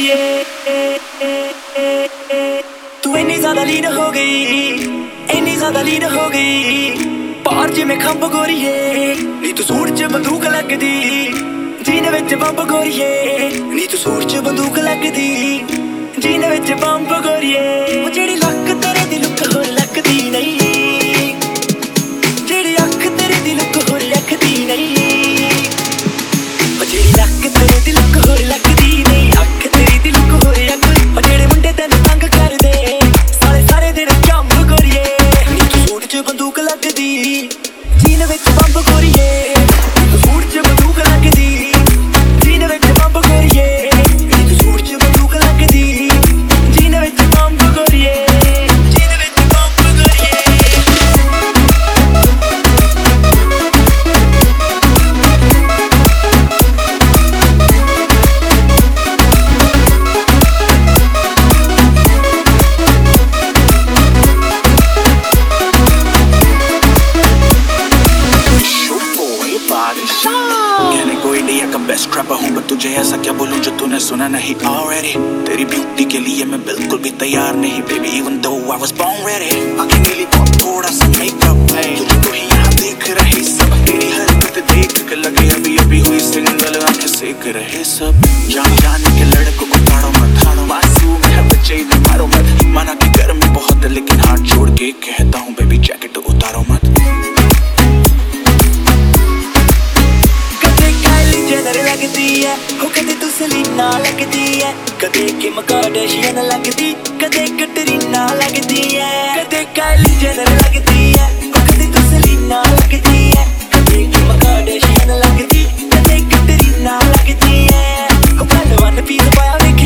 गोरिए तू इन्नी ज्यादा लीन हो गई, इन्नी ज्यादा लीन हो गई पार जिमें खंभ गोरिए नी तू सूट च बंदूक लगदी जीने विच बंब गोरिए नी तू सूट च बंदूक लगदी जीने विच बंब गोरिए जेड़ी लक तेरे दी लुक होर लगदी नहीं, जेड़ी अख तेरे दी लुक होर लगदी नहीं, जेड़ी लक तेरे दी लुक होर लगदी नहीं, अख तेरी दी लुक होर लगदी जेड़े मुंडे तैनू तंग करदे सारे सारे दिन चंब गोरिए नी तू सूट च बंदूक लगदी जीने विच बंब गोरिए नी तू सूट च बंदूक लगदी जीने विच बंब गोरिए नी तू सूट च बंदूक लगदी जीने विच बंब गोरिए जीने विच बंब गोरिए कहने को इंडिया का बेस्ट रैपर हूँ पर तुझे ऐसा क्या बोलूं जो तूने सुना नहीं ऑलरेडी। तेरी ब्यूटी के लिए मैं बिल्कुल भी तैयार नहीं baby even though I was born ready. आंखें नीली बहुत थोड़ा सा मेकअप है तुझे तो ही यहाँ देख रहे सब तेरी हरकत देख के लगे अभी अभी हुई सिंगल आंखें सेक रहे सब। जान जान के लड़कों को ताड़ो मत हाड़ो मासूम है बच्चे भी मारो मत माना कि गर्मी बहुत है लेकिन हाथ जोड़ के कहता हूँ बेबी जैकेट उतारो मत। लगदी है हो कदे तू सलीना लगदी है कदे किम कार्दाशियन लगदी कदे कैटरीना लगदी है कदे काइली जेनर लगदी है हो कदे तू सलीना लगदी है कदे किम कार्दाशियन लगदी कदे कैटरीना लगदी है हो कल वन पीस पाया